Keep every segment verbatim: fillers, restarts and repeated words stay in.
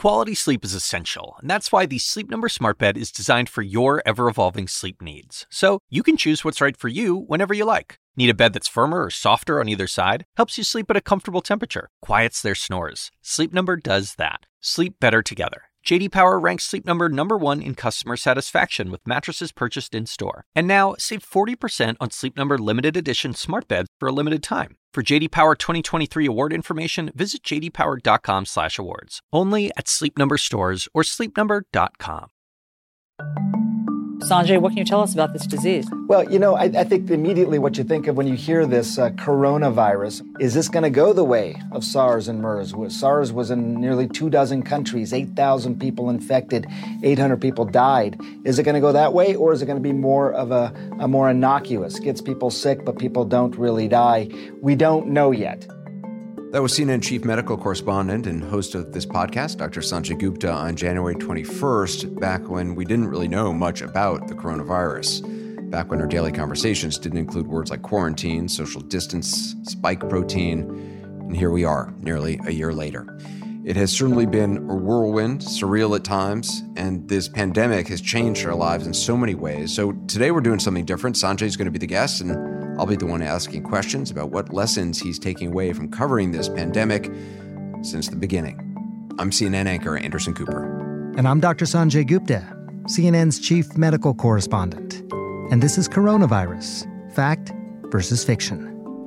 Quality sleep is essential, and that's why the Sleep Number Smart Bed is designed for your ever-evolving sleep needs. So you can choose what's right for you whenever you like. Need a bed that's firmer or softer on either side? Helps you sleep at a comfortable temperature. Quiets their snores. Sleep Number does that. Sleep better together. J D Power ranks Sleep Number number one in customer satisfaction with mattresses purchased in-store. And now, save forty percent on Sleep Number limited edition smart beds for a limited time. For J D Power twenty twenty-three award information, visit j d power dot com slash awards. Only at Sleep Number stores or sleep number dot com. Sanjay, what can you tell us about this disease? Well, you know, I, I think immediately what you think of when you hear this uh, coronavirus, is this going to go the way of SARS and MERS? SARS was in nearly two dozen countries, eight thousand people infected, eight hundred people died. Is it going to go that way, or is it going to be more of a, a more innocuous, gets people sick, but people don't really die? We don't know yet. That was C N N chief medical correspondent and host of this podcast, Doctor Sanjay Gupta, on January twenty-first, back when we didn't really know much about the coronavirus, back when our daily conversations didn't include words like quarantine, social distance, spike protein, and here we are, nearly a year later. It has certainly been a whirlwind, surreal at times, and this pandemic has changed our lives in so many ways. So today we're doing something different. Sanjay's going to be the guest, and I'll be the one asking questions about what lessons he's taking away from covering this pandemic since the beginning. I'm C N N anchor Anderson Cooper. And I'm Doctor Sanjay Gupta, C N N's chief medical correspondent. And this is Coronavirus, Fact versus Fiction.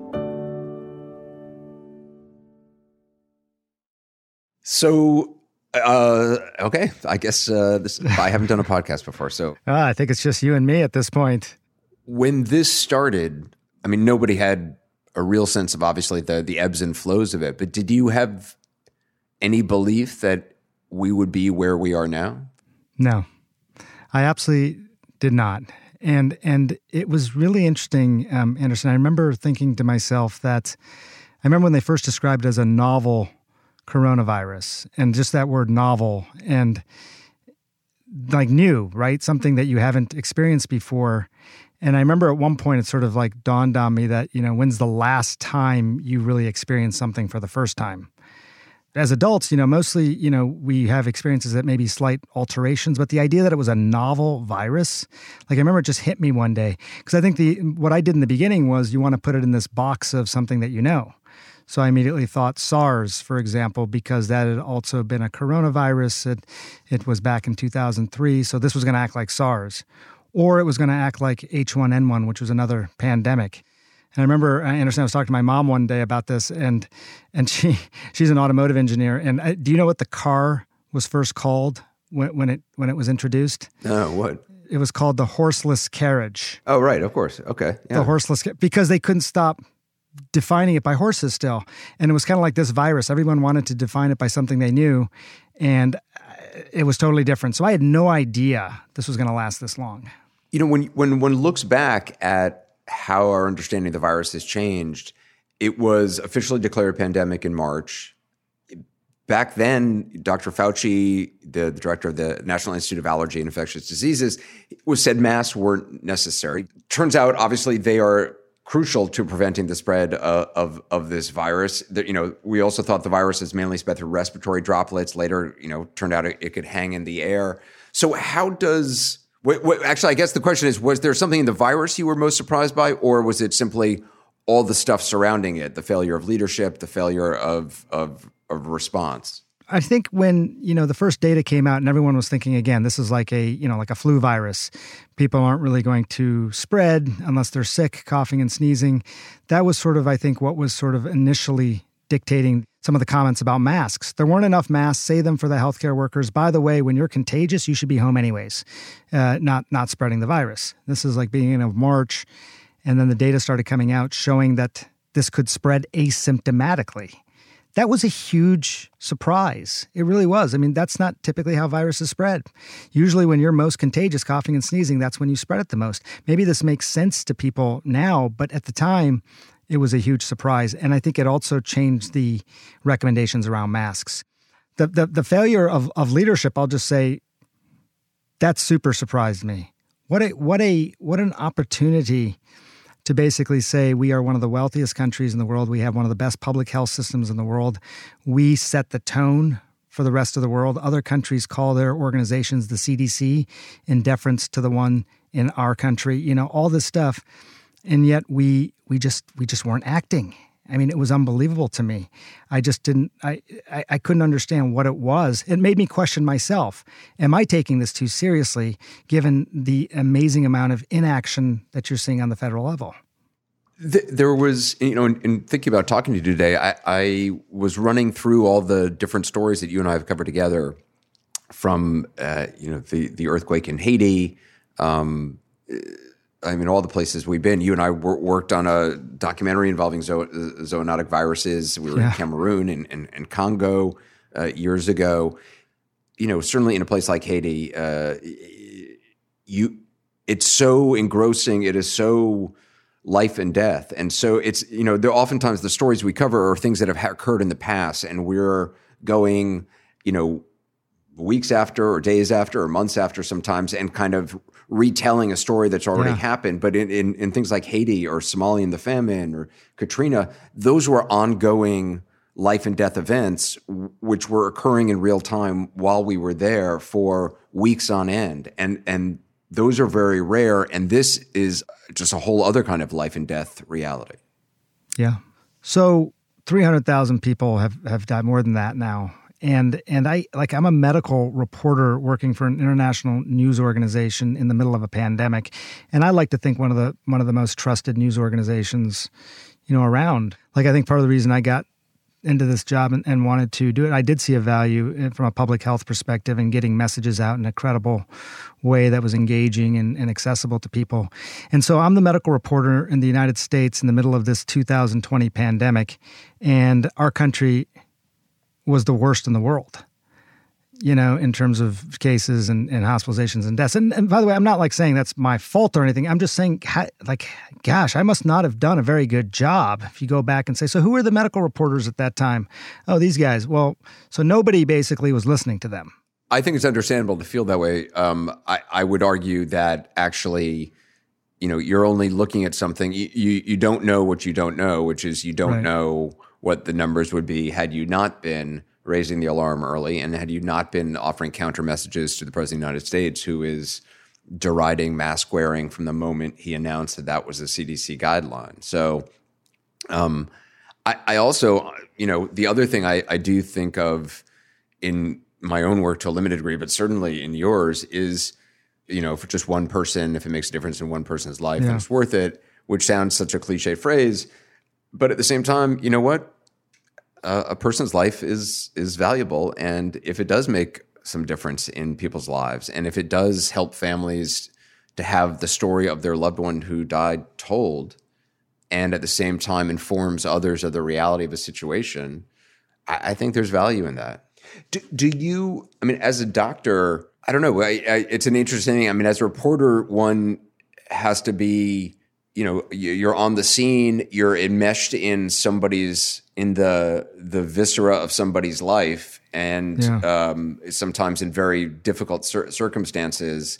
So, uh, okay, I guess uh, this, I haven't done a podcast before, so. Uh, I think it's just you and me at this point. When this started, I mean, nobody had a real sense of, obviously, the, the ebbs and flows of it. But did you have any belief that we would be where we are now? No, I absolutely did not. And and it was really interesting, um, Anderson. I remember thinking to myself that, I remember when they first described it as a novel coronavirus, and just that word novel, and like new, right? Something that you haven't experienced before. And I remember at one point it sort of like dawned on me that, you know, when's the last time you really experienced something for the first time? As adults, you know, mostly, you know, we have experiences that may be slight alterations, but the idea that it was a novel virus, like I remember it just hit me one day. Because I think the what I did in the beginning was you want to put it in this box of something that you know. So I immediately thought SARS, for example, because that had also been a coronavirus. It, it was back in two thousand three, so this was going to act like SARS. Or it was going to act like H one N one, which was another pandemic. And I remember, Anderson, I was talking to my mom one day about this, and and she she's an automotive engineer. And I, do you know what the car was first called when, when it when it was introduced? No, what? It was called the horseless carriage. Oh, right, of course. Okay. Yeah. The horseless, because they couldn't stop defining it by horses still. And it was kind of like this virus. Everyone wanted to define it by something they knew, and it was totally different. So I had no idea this was going to last this long. You know, when when one looks back at how our understanding of the virus has changed, it was officially declared a pandemic in March. Back then, Doctor Fauci, the, the director of the National Institute of Allergy and Infectious Diseases, was said masks weren't necessary. Turns out, obviously, they are crucial to preventing the spread uh, of of this virus. That, you know, we also thought the virus is mainly spread through respiratory droplets. Later, you know, turned out it, it could hang in the air. So, how does What, what, actually, I guess the question is, was there something in the virus you were most surprised by, or was it simply all the stuff surrounding it, the failure of leadership, the failure of, of, of response? I think when, you know, the first data came out and everyone was thinking, again, this is like a, you know, like a flu virus. People aren't really going to spread unless they're sick, coughing and sneezing. That was sort of, I think, what was sort of initially dictating some of the comments about masks. There weren't enough masks. Save them for the healthcare workers. By the way, when you're contagious, you should be home anyways, uh, not not spreading the virus. This is like beginning of March, and then the data started coming out showing that this could spread asymptomatically. That was a huge surprise. It really was. I mean, that's not typically how viruses spread. Usually when you're most contagious, coughing and sneezing, that's when you spread it the most. Maybe this makes sense to people now, but at the time, it was a huge surprise. And I think it also changed the recommendations around masks. The the, the failure of, of leadership, I'll just say, that super surprised me. What a what a what an opportunity to basically say we are one of the wealthiest countries in the world. We have one of the best public health systems in the world. We set the tone for the rest of the world. Other countries call their organizations the C D C in deference to the one in our country, you know, all this stuff. And yet we we just we just weren't acting. I mean, it was unbelievable to me. I just didn't, I, I, I couldn't understand what it was. It made me question myself. Am I taking this too seriously, given the amazing amount of inaction that you're seeing on the federal level? There was, you know, in, in thinking about talking to you today, I, I was running through all the different stories that you and I have covered together from, uh, you know, the, the earthquake in Haiti, um, I mean, all the places we've been. You and I wor- worked on a documentary involving zo- zoonotic viruses. We were yeah. in Cameroon and, and, and Congo uh, years ago. You know, certainly in a place like Haiti, uh, you it's so engrossing. It is so life and death. And so it's, you know, there oftentimes the stories we cover are things that have occurred in the past, and we're going, you know, weeks after or days after or months after sometimes and kind of retelling a story that's already yeah. happened. But in, in, in things like Haiti or Somalia and the famine or Katrina, those were ongoing life and death events which were occurring in real time while we were there for weeks on end. And, and those are very rare. And this is just a whole other kind of life and death reality. Yeah. So three hundred thousand people have, have died, more than that now. And and I like I'm a medical reporter working for an international news organization in the middle of a pandemic, and I like to think one of the one of the most trusted news organizations, you know, around. Like I think part of the reason I got into this job and, and wanted to do it, I did see a value from a public health perspective in getting messages out in a credible way that was engaging and, and accessible to people. And so I'm the medical reporter in the United States in the middle of this two thousand twenty pandemic, and our country was the worst in the world, you know, in terms of cases and, and hospitalizations and deaths. And, and by the way, I'm not like saying that's my fault or anything. I'm just saying, like, gosh, I must not have done a very good job. If you go back and say, so who were the medical reporters at that time? Oh, these guys. Well, so nobody basically was listening to them. I think it's understandable to feel that way. Um, I, I would argue that actually, you know, you're only looking at something, you, you, you don't know what you don't know, which is you don't right. know what the numbers would be had you not been raising the alarm early and had you not been offering counter messages to the President of the United States, who is deriding mask wearing from the moment he announced that that was a C D C guideline. So um, I, I also, you know, the other thing I, I do think of in my own work to a limited degree, but certainly in yours is, you know, for just one person, if it makes a difference in one person's life, yeah. then it's worth it, which sounds such a cliche phrase. But at the same time, you know what? Uh, a person's life is is valuable. And if it does make some difference in people's lives, and if it does help families to have the story of their loved one who died told, and at the same time informs others of the reality of a situation, I, I think there's value in that. Do, do you, I mean, as a doctor, I don't know, I, I, it's an interesting thing. I mean, as a reporter, one has to be, you know, you're on the scene, you're enmeshed in somebody's, in the the viscera of somebody's life, and yeah. um, sometimes in very difficult cir- circumstances.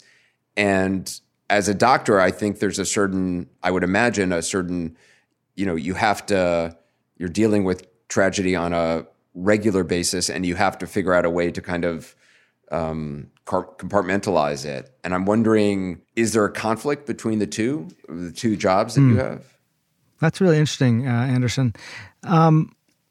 And as a doctor, I think there's a certain, I would imagine a certain, you know, you have to, you're dealing with tragedy on a regular basis, and you have to figure out a way to kind of um, compartmentalize it. And I'm wondering, is there a conflict between the two, the two jobs that mm. you have? That's really interesting, uh, Anderson. Um,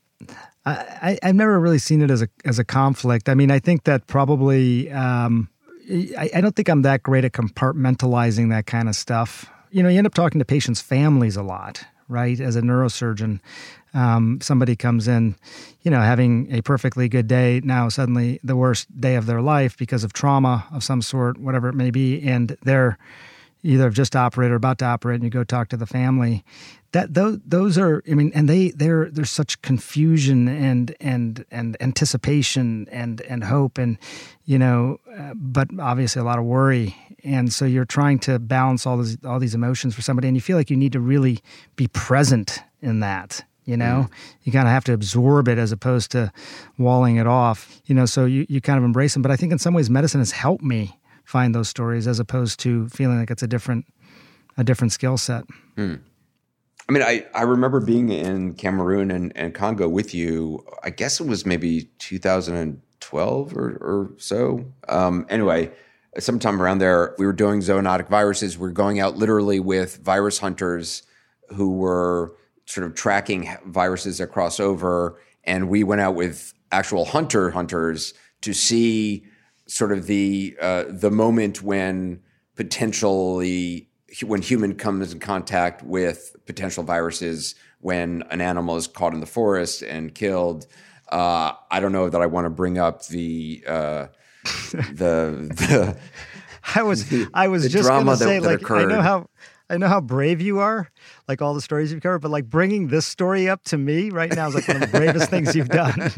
I, I've never really seen it as a as a conflict. I mean, I think that probably um, I, I don't think I'm that great at compartmentalizing that kind of stuff. You know, you end up talking to patients' families a lot, right? As a neurosurgeon, um, somebody comes in, you know, having a perfectly good day, now suddenly the worst day of their life because of trauma of some sort, whatever it may be, and they're either have just operated or about to operate, and you go talk to the family. That those those are, I mean, and they they're there's such confusion and and and anticipation and and hope and you know, uh, but obviously a lot of worry, and so you're trying to balance all these all these emotions for somebody, and you feel like you need to really be present in that. You know, mm. you kind of have to absorb it as opposed to walling it off. You know, so you you kind of embrace them. But I think in some ways, medicine has helped me find those stories as opposed to feeling like it's a different a different skill set. Mm. I mean, I, I remember being in Cameroon and, and Congo with you. I guess it was maybe two thousand twelve or, or so. Um, anyway, sometime around there, we were doing zoonotic viruses. We were going out literally with virus hunters who were sort of tracking viruses that cross over. And we went out with actual hunter hunters to see sort of the uh, the moment when potentially when human comes in contact with potential viruses, when an animal is caught in the forest and killed. Uh, I don't know that I want to bring up the uh, the the. I was the, I was the just going to say, that like, occurred. I know how I know how brave you are, like all the stories you've covered, but like bringing this story up to me right now is like one of the bravest things you've done.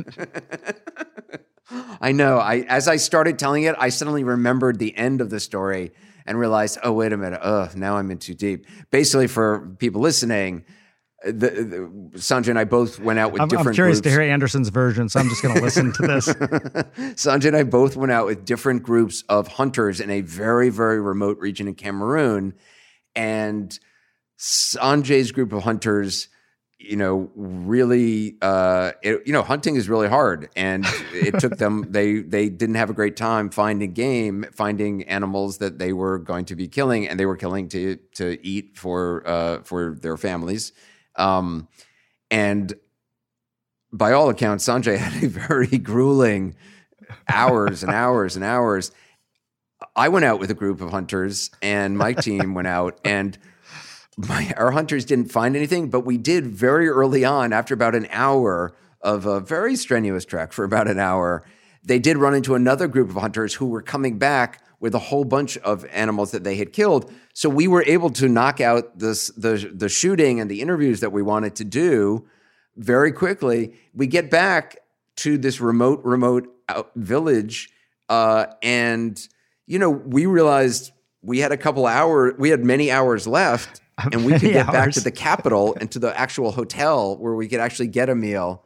I know. I as I started telling it, I suddenly remembered the end of the story and realized, oh, wait a minute. Oh, now I'm in too deep. Basically, for people listening, the, the, Sanjay and I both went out with I'm, different I'm curious groups. to hear Anderson's version, so I'm just going to listen to this. Sanjay and I both went out with different groups of hunters in a very, very remote region in Cameroon. And Sanjay's group of hunters, you know, really, uh, it, you know, hunting is really hard. And it took them, they they didn't have a great time finding game, finding animals that they were going to be killing, and they were killing to to eat for uh, for their families. Um, and by all accounts, Sanjay had a very grueling hours and hours and hours. I went out with a group of hunters, and my team went out, and my, our hunters didn't find anything, but we did very early on, after about an hour of a very strenuous trek for about an hour, they did run into another group of hunters who were coming back with a whole bunch of animals that they had killed. So we were able to knock out this, the, the shooting and the interviews that we wanted to do very quickly. We get back to this remote, remote out village, uh, and, you know, we realized we had a couple hours, we had many hours left, and we could get hours. back to the capital and to the actual hotel where we could actually get a meal.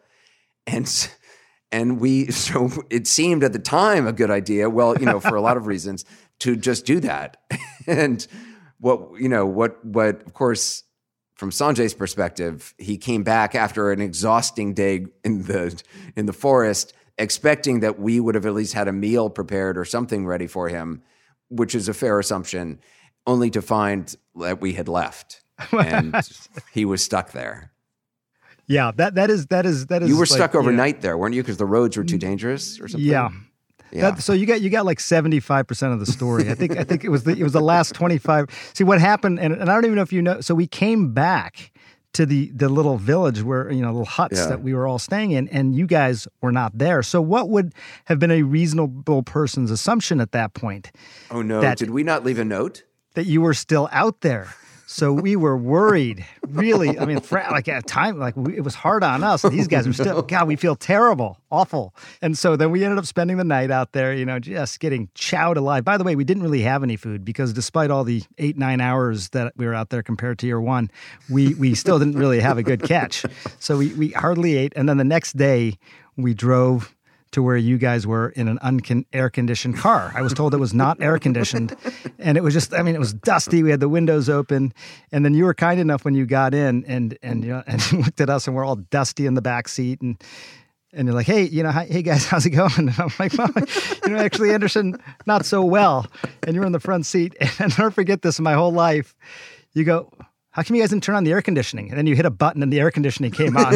And and we, so it seemed at the time a good idea, well, you know, for a lot of reasons, to just do that. And what, you know, what, what, of course, from Sanjay's perspective, he came back after an exhausting day in the in the forest, expecting that we would have at least had a meal prepared or something ready for him, which is a fair assumption, only to find that we had left and he was stuck there. Yeah, that that is that is that is. You were like, stuck overnight yeah. there, weren't you? Because the roads were too dangerous or something. Yeah. Yeah. That, so you got you got like seventy-five percent of the story. I think I think it was the it was the last twenty-five. See what happened, and, and I don't even know if you know. So we came back to the the little village where, you know, little huts Yeah. that we were all staying in, and you guys were not there. So what would have been a reasonable person's assumption at that point? Oh no! That- Did we not leave a note? That you were still out there. So we were worried, really. I mean, for, like at a time, like we, it was hard on us. These guys are still, God, we feel terrible, awful. And so then we ended up spending the night out there, you know, just getting chowed alive. By the way, we didn't really have any food because despite all the eight, nine hours that we were out there compared to year one, we we still didn't really have a good catch. So we, we hardly ate. And then the next day we drove to where you guys were in an uncon- air-conditioned car. I was told it was not air-conditioned, and it was just, I mean, it was dusty. We had the windows open, and then you were kind enough when you got in and and you know, and you looked at us, and we're all dusty in the back seat, and and you're like, hey, you know, hi, hey guys, how's it going? And I'm like, well, you know, actually, Anderson, not so well. And you're in the front seat, and I'll never forget this in my whole life. You go, how come you guys didn't turn on the air conditioning? And then you hit a button, and the air conditioning came on.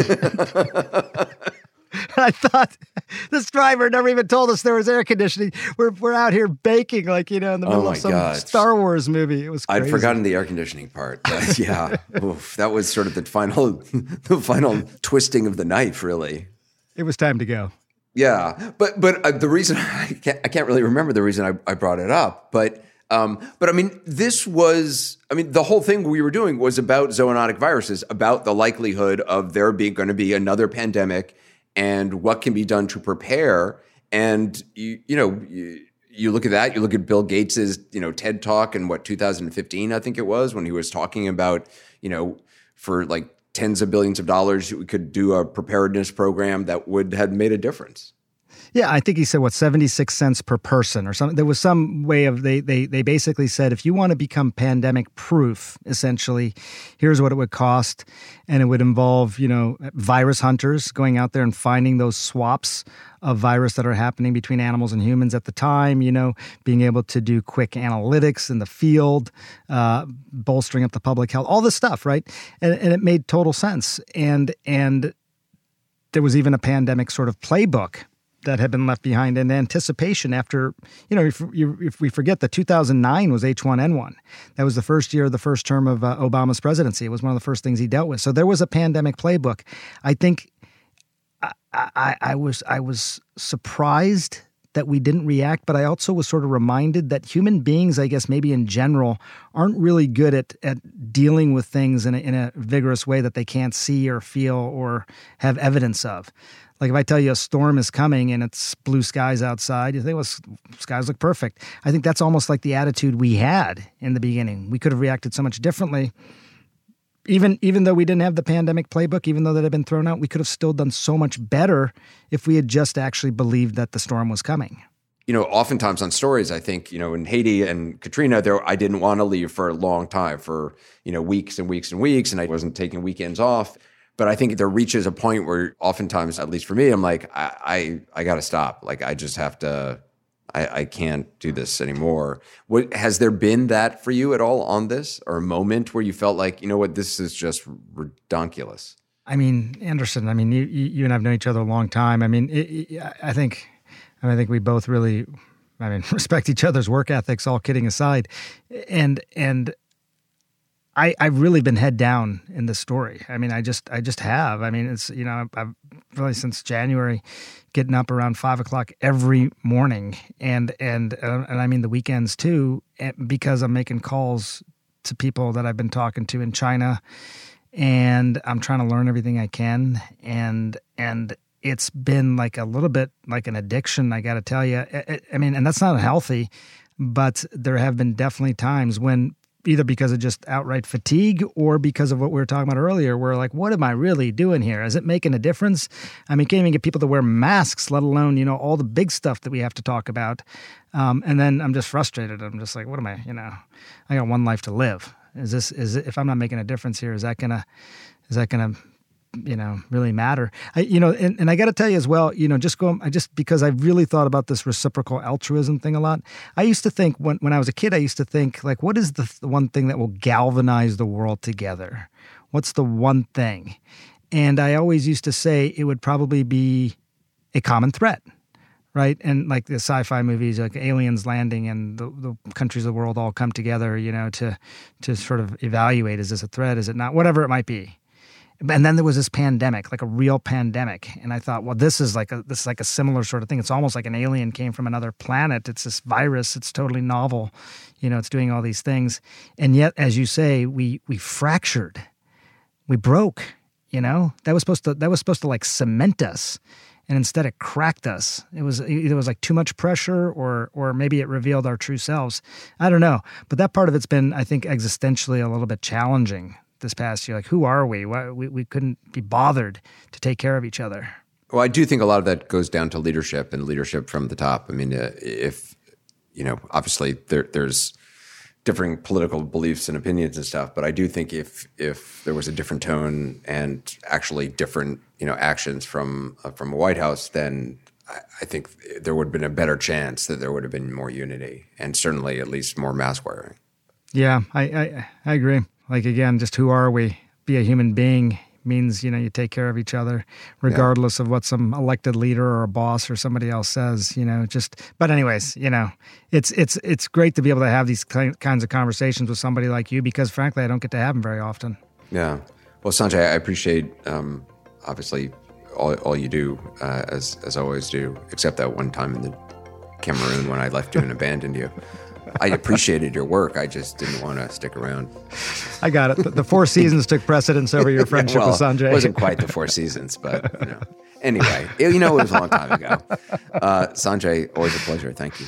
I thought this driver never even told us there was air conditioning. We're we're out here baking, like, you know, in the Oh middle my of some God. Star Wars movie. It was crazy. I'd forgotten the air conditioning part. But yeah, Oof, that was sort of the final, the final twisting of the knife, really. It was time to go. Yeah, but but uh, the reason I can't, I can't really remember the reason I, I brought it up, but um, but I mean, this was, I mean, the whole thing we were doing was about zoonotic viruses, about the likelihood of there being going to be another pandemic, and what can be done to prepare. And you, you know, you, you look at that. You look at Bill Gates's, you know, TED Talk in what two thousand fifteen, I think it was, when he was talking about, you know, for like tens of billions of dollars, we could do a preparedness program that would have made a difference. Yeah, I think he said, what, seventy-six cents per person or something. There was some way of, they they they basically said, if you want to become pandemic proof, essentially, here's what it would cost. And it would involve, you know, virus hunters going out there and finding those swaps of virus that are happening between animals and humans at the time, you know, being able to do quick analytics in the field, uh, bolstering up the public health, all this stuff, right? And, and it made total sense. And and there was even a pandemic sort of playbook that had been left behind in anticipation after, you know, if, you, if we forget that two thousand nine was H one N one. That was the first year of the first term of uh, Obama's presidency. It was one of the first things he dealt with. So there was a pandemic playbook. I think I, I, I was I was surprised that we didn't react, but I also was sort of reminded that human beings, I guess maybe in general, aren't really good at at dealing with things in a, in a vigorous way that they can't see or feel or have evidence of. Like if I tell you a storm is coming and it's blue skies outside, you think, well, skies look perfect. I think that's almost like the attitude we had in the beginning. We could have reacted so much differently. Even even though we didn't have the pandemic playbook, even though that had been thrown out, we could have still done so much better if we had just actually believed that the storm was coming. You know, oftentimes on stories, I think, you know, in Haiti and Katrina, there I didn't want to leave for a long time, for, you know, weeks and weeks and weeks, and I wasn't taking weekends off. But I think there reaches a point where oftentimes, at least for me, I'm like, I I, I got to stop. Like, I just have to, I, I can't do this anymore. What, has there been that for you at all on this, or a moment where you felt like, you know what, this is just redonkulous? I mean, Anderson, I mean, you you and I have known each other a long time. I mean, it, it, I think, I mean, I think we both really, I mean, respect each other's work ethics, all kidding aside. And, and, I, I've really been head down in this story. I mean, I just, I just have. I mean, it's, you know, I've really since January, getting up around five o'clock every morning, and and uh, and I mean the weekends too, because I'm making calls to people that I've been talking to in China, and I'm trying to learn everything I can, and and it's been like a little bit like an addiction. I got to tell you. I, I mean, and that's not healthy, but there have been definitely times when, either because of just outright fatigue or because of what we were talking about earlier, we're like, what am I really doing here? Is it making a difference? I mean, can't even get people to wear masks, let alone, you know, all the big stuff that we have to talk about. Um, and then I'm just frustrated. I'm just like, what am I, you know, I got one life to live. Is this, is it, if I'm not making a difference here, is that gonna, is that gonna, you know, really matter? I, you know, and, and I got to tell you as well, you know, just go, I just, because I really thought about this reciprocal altruism thing a lot. I used to think when, when I was a kid, I used to think like, what is the, the one thing that will galvanize the world together? What's the one thing? And I always used to say it would probably be a common threat, right? And like the sci-fi movies, like aliens landing and the, the countries of the world all come together, you know, to, to sort of evaluate, is this a threat? Is it not? Whatever it might be. And then there was this pandemic, like a real pandemic. And I thought, well, this is like a this is like a similar sort of thing. It's almost like an alien came from another planet. It's this virus. It's totally novel. You know, it's doing all these things. And yet, as you say, we we fractured. We broke, you know? That was supposed to that was supposed to like cement us. And instead it cracked us. It was either it was like too much pressure or or maybe it revealed our true selves. I don't know. But that part of it's been, I think, existentially a little bit challenging this past year. Like, who are we? Why, we? We couldn't be bothered to take care of each other. Well, I do think a lot of that goes down to leadership and leadership from the top. I mean, uh, if, you know, obviously there, there's differing political beliefs and opinions and stuff, but I do think if if there was a different tone and actually different, you know, actions from uh, from a White House, then I, I think there would have been a better chance that there would have been more unity and certainly at least more mask wearing. Yeah, I I, I agree. Like, again, just who are we? Be a human being means, you know, you take care of each other regardless yeah. of what some elected leader or a boss or somebody else says, you know, just, but anyways, you know, it's, it's, it's great to be able to have these kinds of conversations with somebody like you, because frankly, I don't get to have them very often. Yeah. Well, Sanjay, I appreciate, um, obviously all, all you do, uh, as, as I always do, except that one time in the Cameroon when I left you and abandoned you. I appreciated your work. I just didn't want to stick around. I got it. The, the Four Seasons took precedence over your friendship well, with Sanjay. It wasn't quite the Four Seasons, but you know. Anyway, it, you know, it was a long time ago. Uh, Sanjay, always a pleasure. Thank you.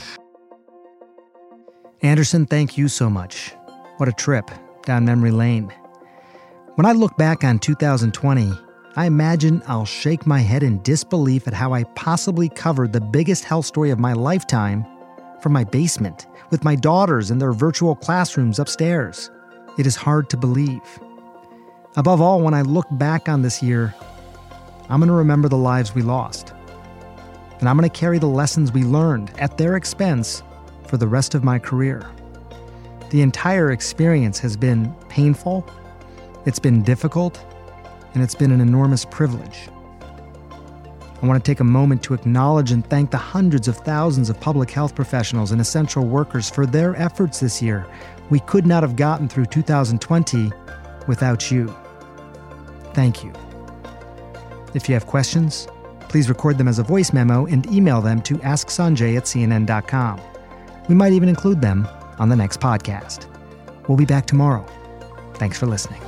Anderson, thank you so much. What a trip down memory lane. When I look back on two thousand twenty, I imagine I'll shake my head in disbelief at how I possibly covered the biggest health story of my lifetime from my basement, with my daughters in their virtual classrooms upstairs. It is hard to believe. Above all, when I look back on this year, I'm going to remember the lives we lost. And I'm going to carry the lessons we learned at their expense for the rest of my career. The entire experience has been painful, it's been difficult, and it's been an enormous privilege. I want to take a moment to acknowledge and thank the hundreds of thousands of public health professionals and essential workers for their efforts this year. We could not have gotten through two thousand twenty without you. Thank you. If you have questions, please record them as a voice memo and email them to ask sanjay at c n n dot com. We might even include them on the next podcast. We'll be back tomorrow. Thanks for listening.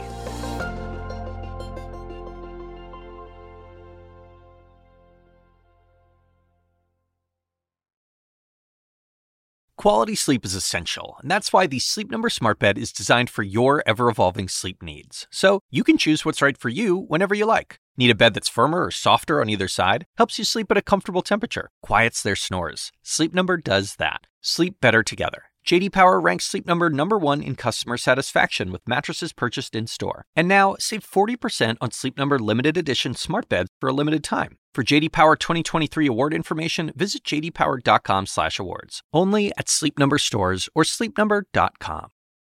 Quality sleep is essential, and that's why the Sleep Number Smart Bed is designed for your ever-evolving sleep needs. So you can choose what's right for you whenever you like. Need a bed that's firmer or softer on either side? Helps you sleep at a comfortable temperature. Quiets their snores. Sleep Number does that. Sleep better together. J D Power ranks Sleep Number number one in customer satisfaction with mattresses purchased in-store. And now, save forty percent on Sleep Number limited edition smart beds for a limited time. For J D Power twenty twenty-three award information, visit j d power dot com slash awards. Only at Sleep Number stores or sleep number dot com.